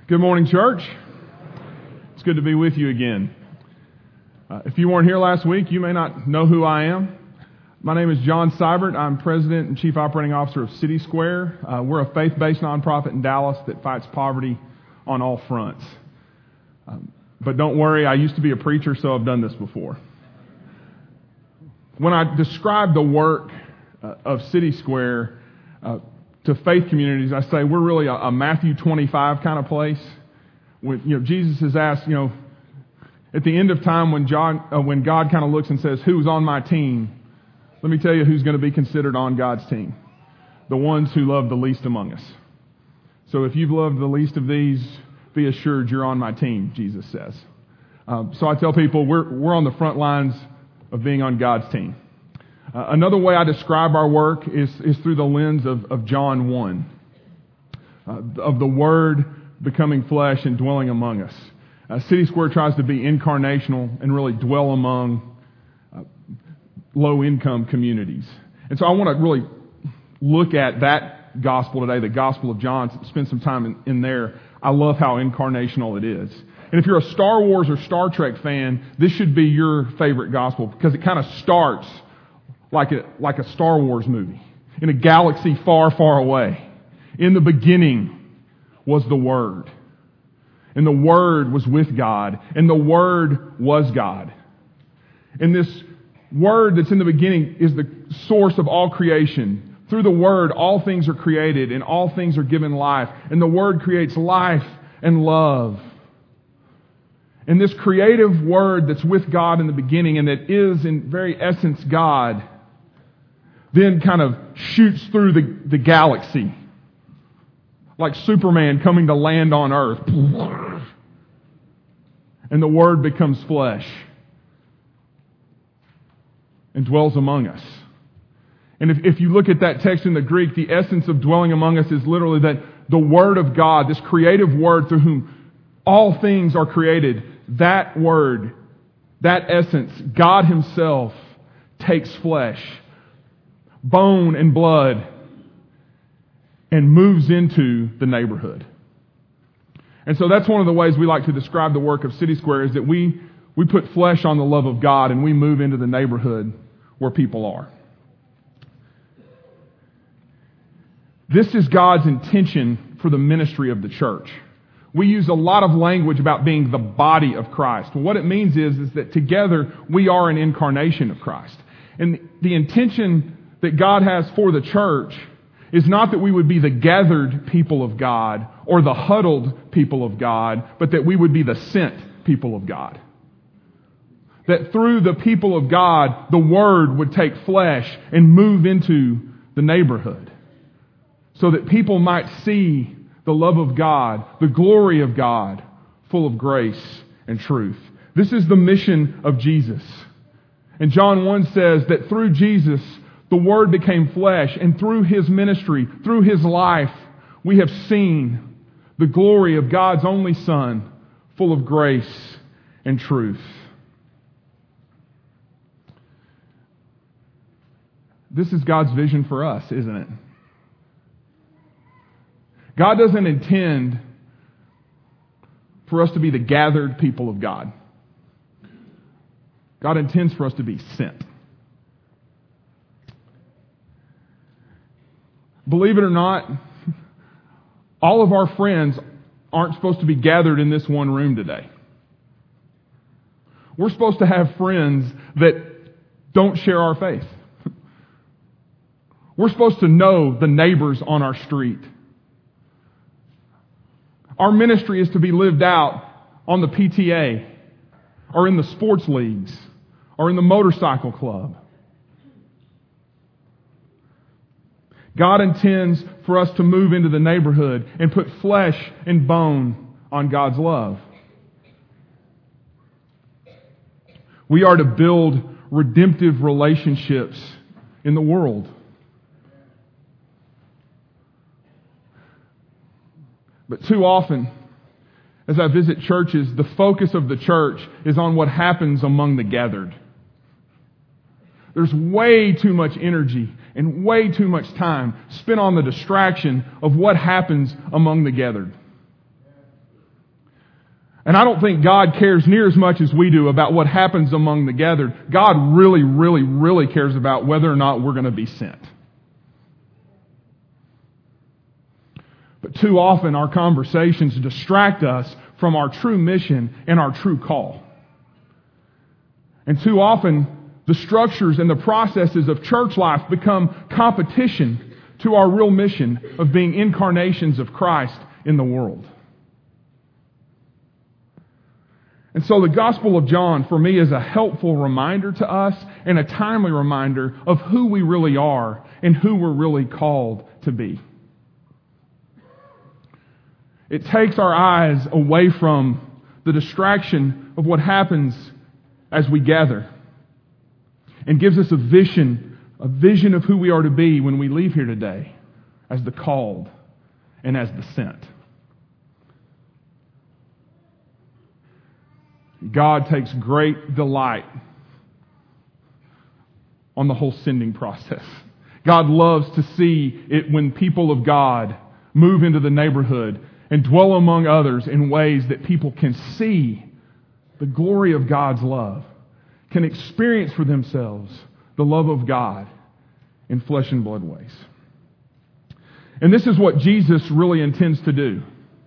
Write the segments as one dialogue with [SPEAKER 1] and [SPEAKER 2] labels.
[SPEAKER 1] Good morning, church. It's good to be with you again. If you weren't here last week, you may not know who I am. My name is John Seibert. I'm President and Chief Operating Officer of City Square. We're a faith-based nonprofit in Dallas that fights poverty on all fronts. But don't worry, I used to be a preacher, so I've done this before. When I describe the work of City Square to faith communities, I say we're really a Matthew 25 kind of place. When Jesus is asked, at the end of time when God kind of looks and says, "Who's on my team?" Let me tell you who's going to be considered on God's team. The ones who love the least among us. So if you've loved the least of these, be assured you're on my team, Jesus says. So I tell people we're on the front lines of being on God's team. Another way I describe our work is through the lens of John 1, of the Word becoming flesh and dwelling among us. City Square tries to be incarnational and really dwell among low-income communities. And so I want to really look at that gospel today, the Gospel of John, spend some time in there. I love how incarnational it is. And if you're a Star Wars or Star Trek fan, this should be your favorite gospel because it kind of starts like a Star Wars movie in a galaxy far, far away. In the beginning was the Word. And the Word was with God. And the Word was God. And this Word that's in the beginning is the source of all creation. Through the Word, all things are created and all things are given life. And the Word creates life and love. And this creative Word that's with God in the beginning and that is in very essence God, then kind of shoots through the galaxy like Superman coming to land on Earth. And the Word becomes flesh and dwells among us. And if you look at that text in the Greek, the essence of dwelling among us is literally that the Word of God, this creative Word through whom all things are created, that Word, that essence, God Himself takes flesh, bone and blood, and moves into the neighborhood. And so that's one of the ways we like to describe the work of City Square is that we put flesh on the love of God and we move into the neighborhood where people are. This is God's intention for the ministry of the church. We use a lot of language about being the body of Christ. Well, what it means is that together we are an incarnation of Christ. And the intention that God has for the church is not that we would be the gathered people of God or the huddled people of God, but that we would be the sent people of God. That through the people of God, the Word would take flesh and move into the neighborhood so that people might see the love of God, the glory of God, full of grace and truth. This is the mission of Jesus. And John 1 says that through Jesus, the Word became flesh, and through His ministry, through His life, we have seen the glory of God's only Son, full of grace and truth. This is God's vision for us, isn't it? God doesn't intend for us to be the gathered people of God. God intends for us to be sent. Believe it or not, all of our friends aren't supposed to be gathered in this one room today. We're supposed to have friends that don't share our faith. We're supposed to know the neighbors on our street. Our ministry is to be lived out on the PTA or in the sports leagues or in the motorcycle club. God intends for us to move into the neighborhood and put flesh and bone on God's love. We are to build redemptive relationships in the world. But too often, as I visit churches, the focus of the church is on what happens among the gathered. There's way too much energy and way too much time spent on the distraction of what happens among the gathered. And I don't think God cares near as much as we do about what happens among the gathered. God really, really, really cares about whether or not we're going to be sent. But too often our conversations distract us from our true mission and our true call. And too often the structures and the processes of church life become competition to our real mission of being incarnations of Christ in the world. And so the Gospel of John, for me, is a helpful reminder to us and a timely reminder of who we really are and who we're really called to be. It takes our eyes away from the distraction of what happens as we gather and gives us a vision of who we are to be when we leave here today as the called and as the sent. God takes great delight on the whole sending process. God loves to see it when people of God move into the neighborhood and dwell among others in ways that people can see the glory of God's love, can experience for themselves the love of God in flesh and blood ways. And this is what Jesus really intends to do.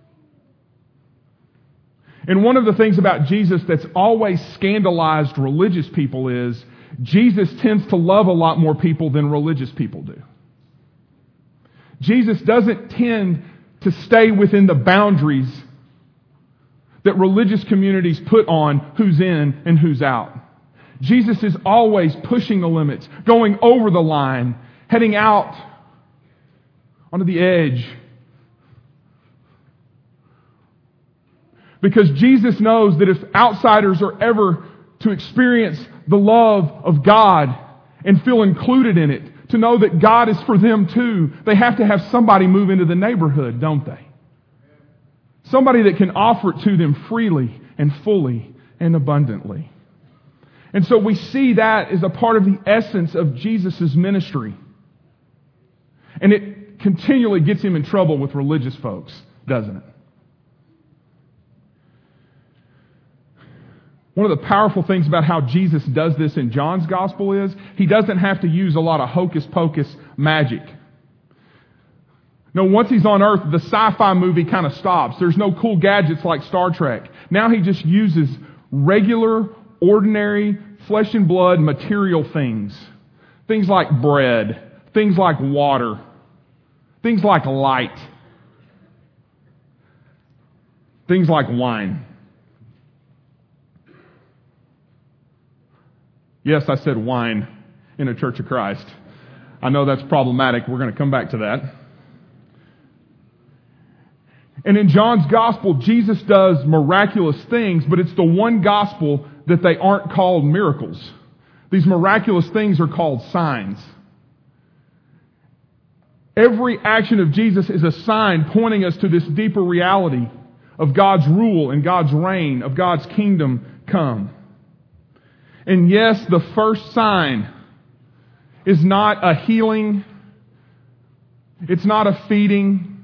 [SPEAKER 1] And one of the things about Jesus that's always scandalized religious people is Jesus tends to love a lot more people than religious people do. Jesus doesn't tend to stay within the boundaries that religious communities put on who's in and who's out. Jesus is always pushing the limits, going over the line, heading out onto the edge. Because Jesus knows that if outsiders are ever to experience the love of God and feel included in it, to know that God is for them too, they have to have somebody move into the neighborhood, don't they? Somebody that can offer it to them freely and fully and abundantly. And so we see that as a part of the essence of Jesus' ministry. And it continually gets him in trouble with religious folks, doesn't it? One of the powerful things about how Jesus does this in John's gospel is he doesn't have to use a lot of hocus pocus magic. No, once he's on earth, the sci-fi movie kind of stops. There's no cool gadgets like Star Trek. Now he just uses regular, ordinary, flesh and blood material things. Things like bread, things like water, things like light, things like wine. Yes, I said wine in a Church of Christ. I know that's problematic. We're going to come back to that. And in John's gospel, Jesus does miraculous things, but it's the one gospel that they aren't called miracles. These miraculous things are called signs. Every action of Jesus is a sign pointing us to this deeper reality of God's rule and God's reign, of God's kingdom come. And yes, the first sign is not a healing. It's not a feeding.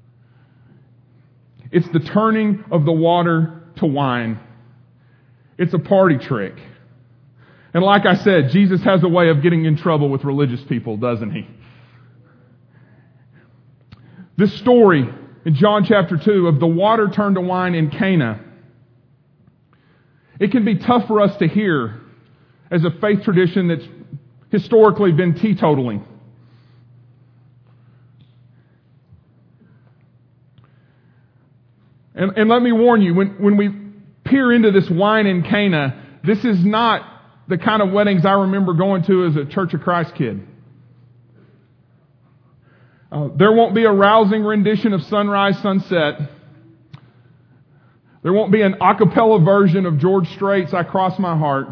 [SPEAKER 1] It's the turning of the water to wine. It's a party trick. And like I said, Jesus has a way of getting in trouble with religious people, doesn't he? This story in John chapter 2 of the water turned to wine in Cana, it can be tough for us to hear as a faith tradition that's historically been teetotaling. And let me warn you, when we peer into this wine in Cana, this is not the kind of weddings I remember going to as a Church of Christ kid. There won't be a rousing rendition of Sunrise, Sunset. There won't be an a cappella version of George Strait's I Cross My Heart.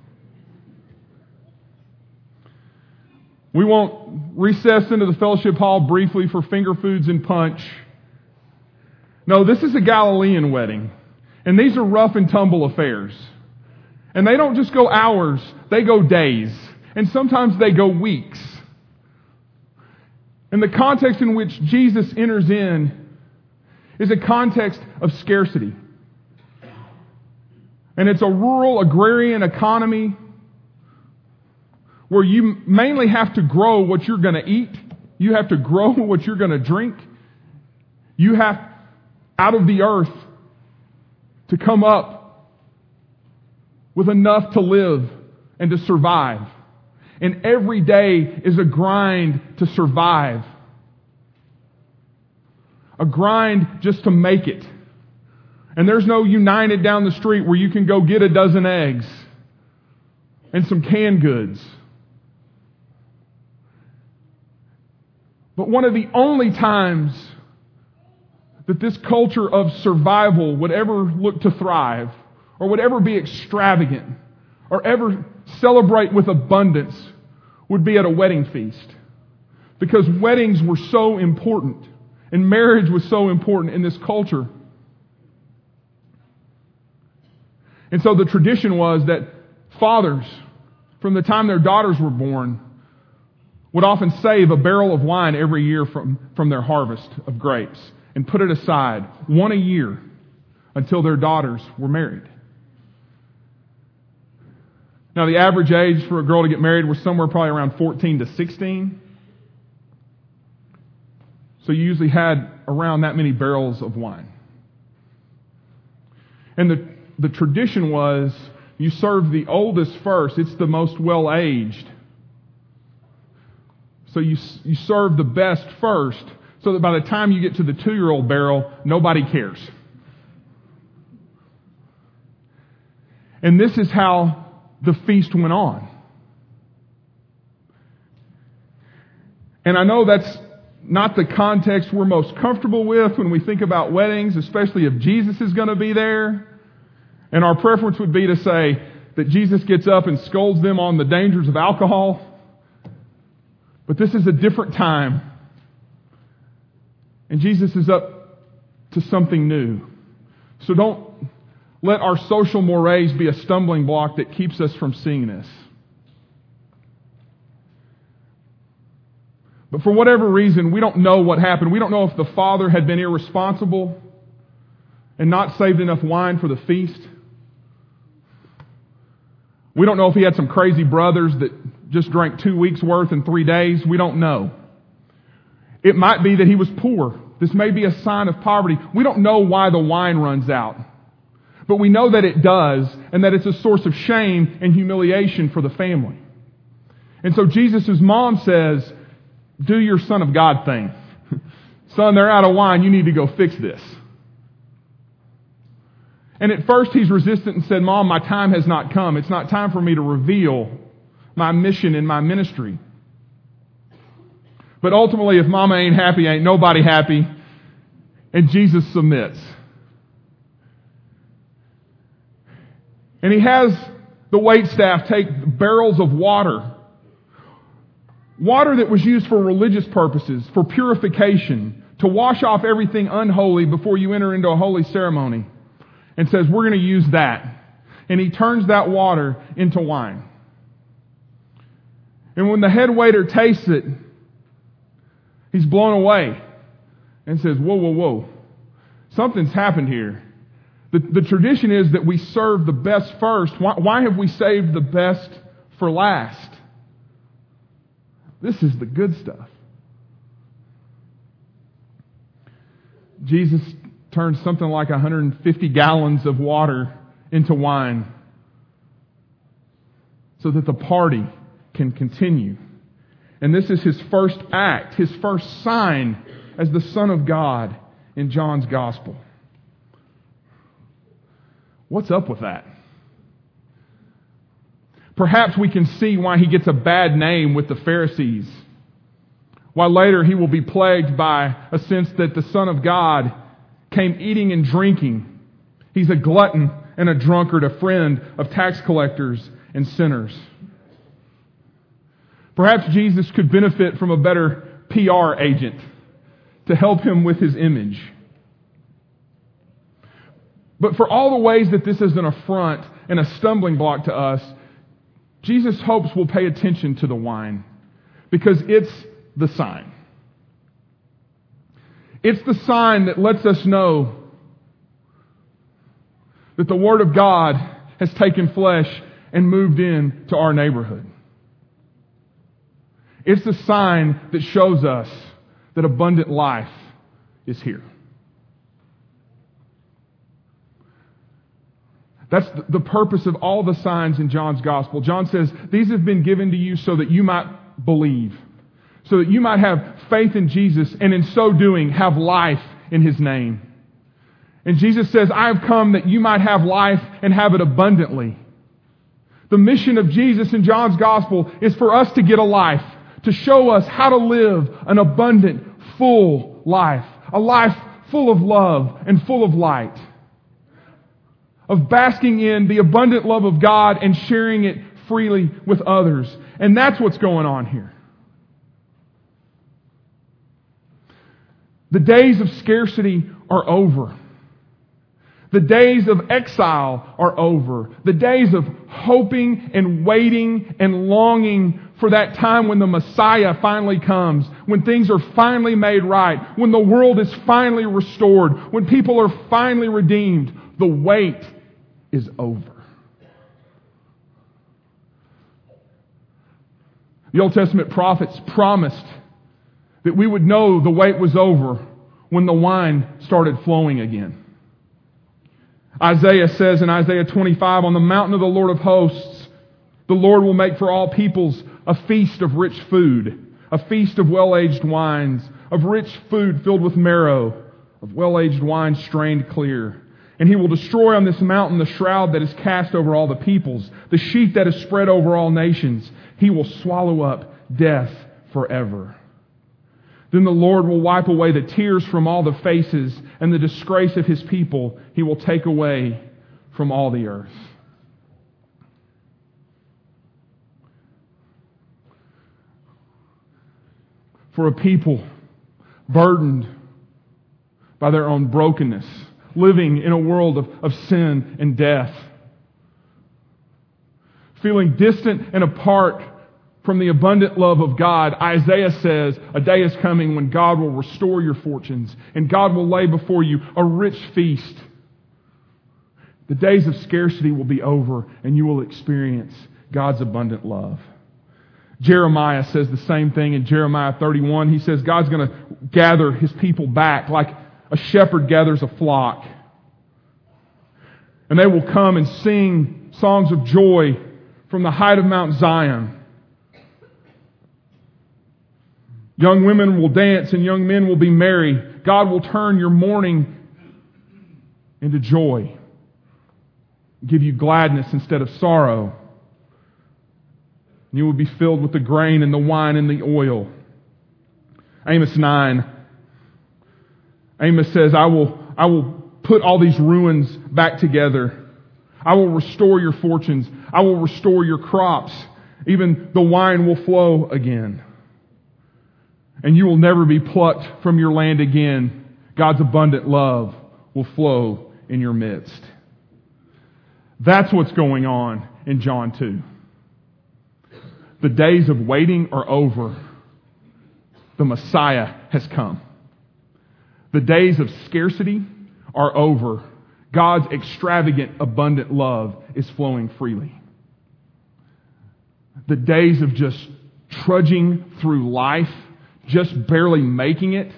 [SPEAKER 1] We won't recess into the fellowship hall briefly for finger foods and punch. No, this is a Galilean wedding. And these are rough and tumble affairs. And they don't just go hours, they go days. And sometimes they go weeks. And the context in which Jesus enters in is a context of scarcity. And it's a rural agrarian economy where you mainly have to grow what you're going to eat. You have to grow what you're going to drink. You have, out of the earth, to come up with enough to live and to survive. And every day is a grind to survive. A grind just to make it. And there's no United down the street where you can go get a dozen eggs and some canned goods. But one of the only times that this culture of survival would ever look to thrive, or would ever be extravagant, or ever celebrate with abundance, would be at a wedding feast. Because weddings were so important, and marriage was so important in this culture. And so the tradition was that fathers, from the time their daughters were born, would often save a barrel of wine every year from their harvest of grapes and put it aside, one a year, until their daughters were married. Now, the average age for a girl to get married was somewhere probably around 14 to 16. So you usually had around that many barrels of wine. And the tradition was you serve the oldest first. It's the most well-aged. So you serve the best first, so that by the time you get to the 2-year-old barrel, nobody cares. And this is how the feast went on. And I know that's not the context we're most comfortable with when we think about weddings, especially if Jesus is going to be there. And our preference would be to say that Jesus gets up and scolds them on the dangers of alcohol. But this is a different time. And Jesus is up to something new. So don't let our social mores be a stumbling block that keeps us from seeing this. But for whatever reason, we don't know what happened. We don't know if the father had been irresponsible and not saved enough wine for the feast. We don't know if he had some crazy brothers that just drank 2 weeks' worth in 3 days. We don't know. It might be that he was poor. This may be a sign of poverty. We don't know why the wine runs out. But we know that it does, and that it's a source of shame and humiliation for the family. And so Jesus' mom says, do your Son of God thing. Son, they're out of wine. You need to go fix this. And at first he's resistant and said, Mom, my time has not come. It's not time for me to reveal my mission and my ministry. But ultimately, if Mama ain't happy, ain't nobody happy. And Jesus submits. And he has the waitstaff take barrels of water. Water that was used for religious purposes, for purification, to wash off everything unholy before you enter into a holy ceremony. And says, we're going to use that. And he turns that water into wine. And when the head waiter tastes it, he's blown away and says, whoa, whoa, whoa. Something's happened here. The tradition is that we serve the best first. Why have we saved the best for last? This is the good stuff. Jesus turns something like 150 gallons of water into wine so that the party can continue. And this is his first act, his first sign as the Son of God in John's Gospel. What's up with that? Perhaps we can see why he gets a bad name with the Pharisees. Why later he will be plagued by a sense that the Son of God came eating and drinking. He's a glutton and a drunkard, a friend of tax collectors and sinners. Perhaps Jesus could benefit from a better PR agent to help him with his image. But for all the ways that this is an affront and a stumbling block to us, Jesus hopes we'll pay attention to the wine because it's the sign. It's the sign that lets us know that the Word of God has taken flesh and moved in to our neighborhood. It's the sign that shows us that abundant life is here. That's the purpose of all the signs in John's gospel. John says, these have been given to you so that you might believe, so that you might have faith in Jesus, and in so doing, have life in His name. And Jesus says, I have come that you might have life and have it abundantly. The mission of Jesus in John's gospel is for us to get a life, to show us how to live an abundant, full life. A life full of love and full of light. Of basking in the abundant love of God and sharing it freely with others. And that's what's going on here. The days of scarcity are over. The days of exile are over. The days of hoping and waiting and longing for that time when the Messiah finally comes, when things are finally made right, when the world is finally restored, when people are finally redeemed, the wait is over. The Old Testament prophets promised that we would know the wait was over when the wine started flowing again. Isaiah says in Isaiah 25, on the mountain of the Lord of hosts, the Lord will make for all peoples a feast of rich food, a feast of well-aged wines, of rich food filled with marrow, of well-aged wine strained clear. And He will destroy on this mountain the shroud that is cast over all the peoples, the sheet that is spread over all nations. He will swallow up death forever. Then the Lord will wipe away the tears from all the faces, and the disgrace of His people He will take away from all the earth. For a people burdened by their own brokenness, living in a world of sin and death, feeling distant and apart from the abundant love of God, Isaiah says, a day is coming when God will restore your fortunes and God will lay before you a rich feast. The days of scarcity will be over and you will experience God's abundant love. Jeremiah says the same thing in Jeremiah 31. He says God's going to gather His people back like a shepherd gathers a flock. And they will come and sing songs of joy from the height of Mount Zion. Young women will dance and young men will be merry. God will turn your mourning into joy. Give you gladness instead of sorrow. You will be filled with the grain and the wine and the oil. Amos 9. Amos says, I will put all these ruins back together. I will restore your fortunes. I will restore your crops. Even the wine will flow again. And you will never be plucked from your land again. God's abundant love will flow in your midst. That's what's going on in John 2. The days of waiting are over. The Messiah has come. The days of scarcity are over. God's extravagant, abundant love is flowing freely. The days of just trudging through life, just barely making it,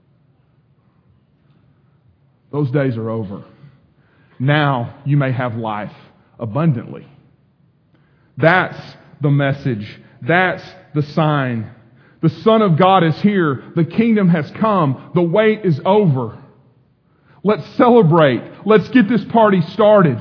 [SPEAKER 1] those days are over. Now you may have life abundantly. That's the message. That's the sign. The Son of God is here. The kingdom has come. The wait is over. Let's celebrate. Let's get this party started.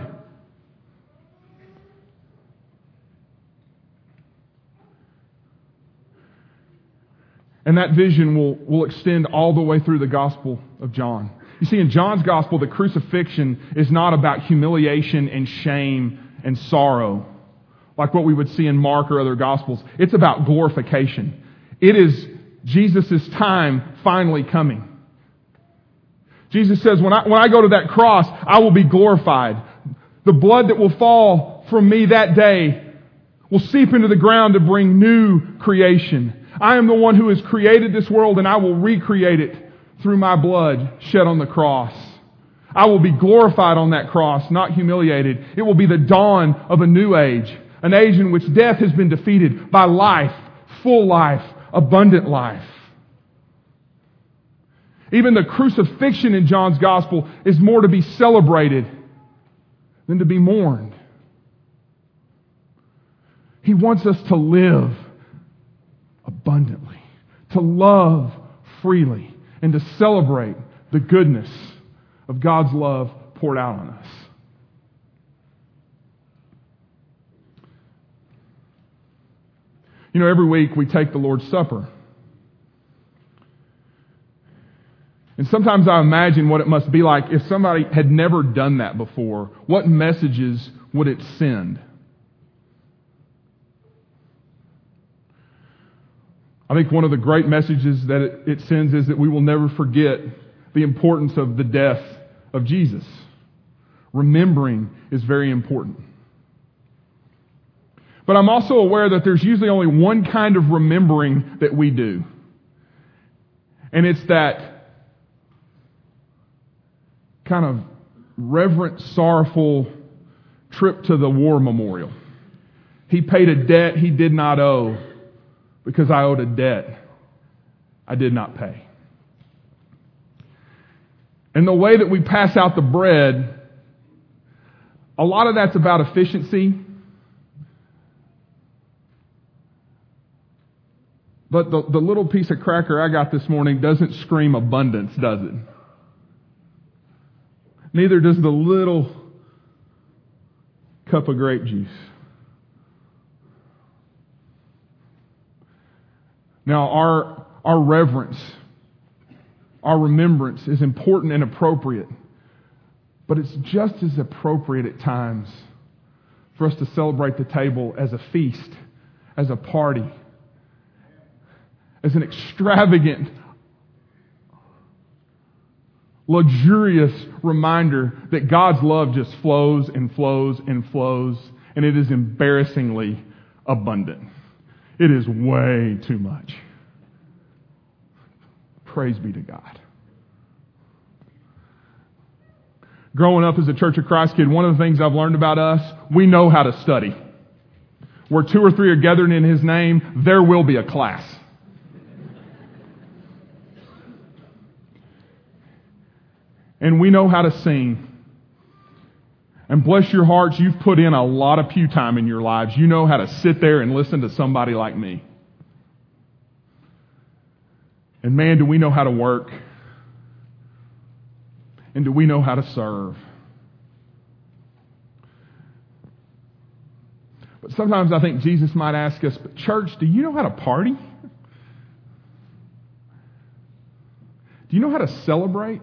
[SPEAKER 1] And that vision will extend all the way through the Gospel of John. You see, in John's Gospel, the crucifixion is not about humiliation and shame and sorrow, like what we would see in Mark or other Gospels. It's about glorification. It is Jesus' time finally coming. Jesus says, when I go to that cross, I will be glorified. The blood that will fall from me that day will seep into the ground to bring new creation. I am the one who has created this world, and I will recreate it through my blood shed on the cross. I will be glorified on that cross, not humiliated. It will be the dawn of a new age, an age in which death has been defeated by life, full life, abundant life. Even the crucifixion in John's gospel is more to be celebrated than to be mourned. He wants us to live abundantly, to love freely, and to celebrate the goodness of God's love poured out on us. You know, every week we take the Lord's Supper. And sometimes I imagine what it must be like if somebody had never done that before. What messages would it send? I think one of the great messages that it sends is that we will never forget the importance of the death of Jesus. Remembering is very important. But I'm also aware that there's usually only one kind of remembering that we do. And it's that kind of reverent, sorrowful trip to the war memorial. He paid a debt he did not owe because I owed a debt I did not pay. And the way that we pass out the bread, a lot of that's about efficiency. But the little piece of cracker I got this morning doesn't scream abundance, does it? Neither does the little cup of grape juice. Now, our reverence, our remembrance is important and appropriate, but it's just as appropriate at times for us to celebrate the table as a feast, as a party, as an extravagant, luxurious reminder that God's love just flows and flows and flows, and it is embarrassingly abundant. It is way too much. Praise be to God. Growing up as a Church of Christ kid, one of the things I've learned about us, we know how to study. Where 2 or 3 are gathered in His name, there will be a class. And we know how to sing. And bless your hearts, you've put in a lot of pew time in your lives. You know how to sit there and listen to somebody like me. And man, do we know how to work. And do we know how to serve. But sometimes I think Jesus might ask us, but church, do you know how to party? Do you know how to celebrate?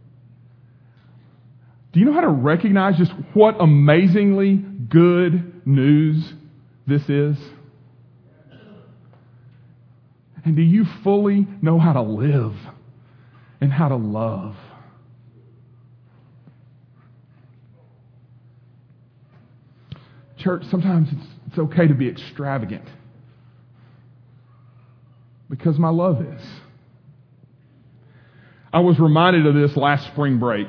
[SPEAKER 1] Do you know how to recognize just what amazingly good news this is? And do you fully know how to live and how to love? Church, sometimes it's okay to be extravagant because my love is. I was reminded of this last spring break.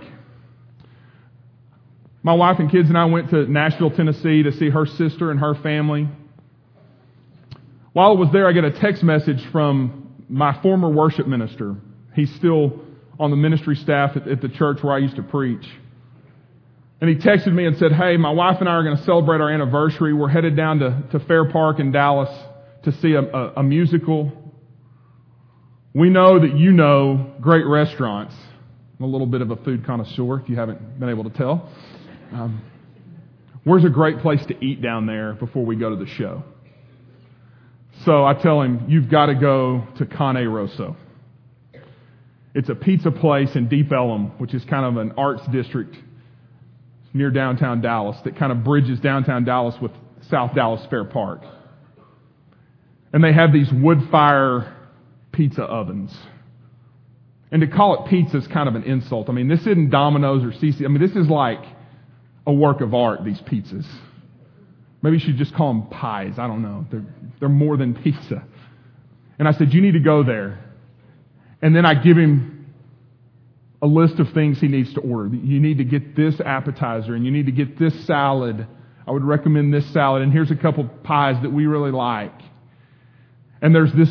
[SPEAKER 1] My wife and kids and I went to Nashville, Tennessee to see her sister and her family. While I was there, I get a text message from my former worship minister. He's still on the ministry staff at the church where I used to preach. And he texted me and said, hey, my wife and I are going to celebrate our anniversary. We're headed down to Fair Park in Dallas to see a musical. We know that you know great restaurants. I'm a little bit of a food connoisseur, if you haven't been able to tell. Where's a great place to eat down there before we go to the show? So I tell him, you've got to go to Cane Rosso. It's a pizza place in Deep Ellum, which is kind of an arts district near downtown Dallas that kind of bridges downtown Dallas with South Dallas Fair Park. And they have these wood fire pizza ovens. And to call it pizza is kind of an insult. I mean, this isn't Domino's or CC. I mean, this is like a work of art, these pizzas. Maybe you should just call them pies. I don't know. They're more than pizza. And I said, you need to go there. And then I give him a list of things he needs to order. You need to get this appetizer, and you need to get this salad. I would recommend this salad, and here's a couple pies that we really like. And there's this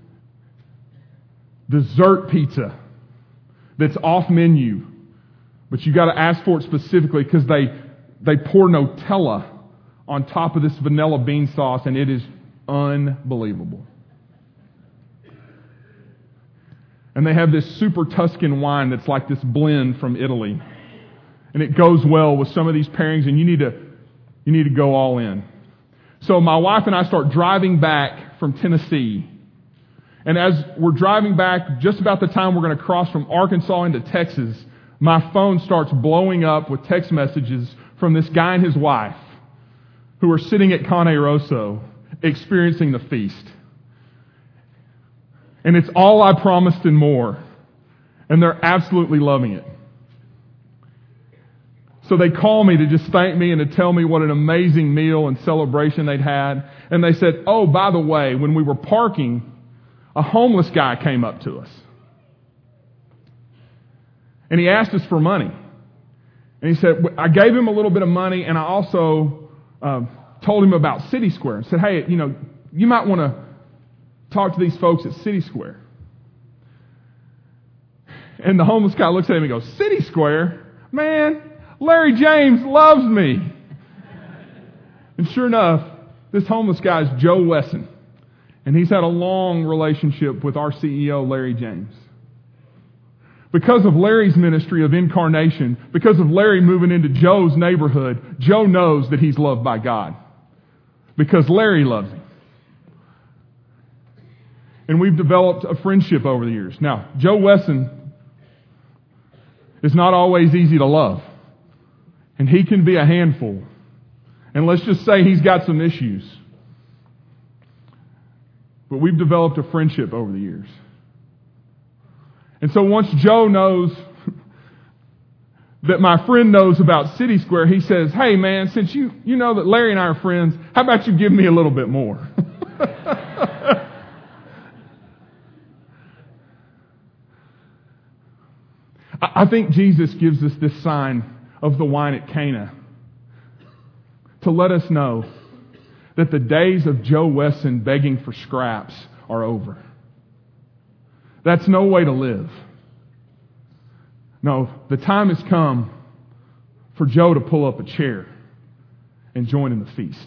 [SPEAKER 1] dessert pizza that's off menu, but you got to ask for it specifically because they pour Nutella on top of this vanilla bean sauce, and it is unbelievable. And they have this super Tuscan wine that's like this blend from Italy. And it goes well with some of these pairings, and you need to go all in. So my wife and I start driving back from Tennessee. And as we're driving back, just about the time we're going to cross from Arkansas into Texas, my phone starts blowing up with text messages from this guy and his wife who are sitting at Cane Rosso experiencing the feast. And it's all I promised and more. And they're absolutely loving it. So they call me to just thank me and to tell me what an amazing meal and celebration they'd had. And they said, oh, by the way, when we were parking, a homeless guy came up to us. And he asked us for money. And he said, I gave him a little bit of money, and I also told him about City Square. And said, hey, you might want to talk to these folks at City Square. And the homeless guy looks at him and goes, City Square? Man, Larry James loves me. And sure enough, this homeless guy is Joe Wesson. And he's had a long relationship with our CEO, Larry James. Because of Larry's ministry of incarnation, because of Larry moving into Joe's neighborhood, Joe knows that he's loved by God. Because Larry loves him. And we've developed a friendship over the years. Now, Joe Wesson is not always easy to love. And he can be a handful. And let's just say he's got some issues. But we've developed a friendship over the years. And so once Joe knows that my friend knows about City Square, he says, hey man, since you know that Larry and I are friends, how about you give me a little bit more? I think Jesus gives us this sign of the wine at Cana to let us know that the days of Joe Wesson begging for scraps are over. That's no way to live. No, the time has come for Joe to pull up a chair and join in the feast.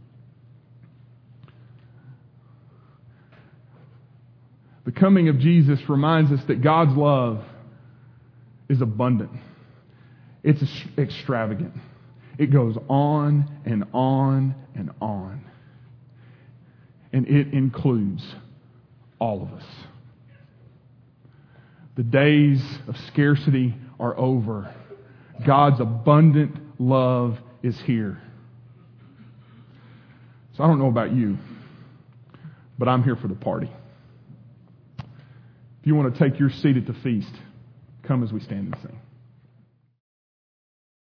[SPEAKER 1] The coming of Jesus reminds us that God's love is abundant. It's extravagant. It goes on and on and on. And it includes all of us. The days of scarcity are over. God's abundant love is here. So I don't know about you, but I'm here for the party. If you want to take your seat at the feast, come as we stand and sing.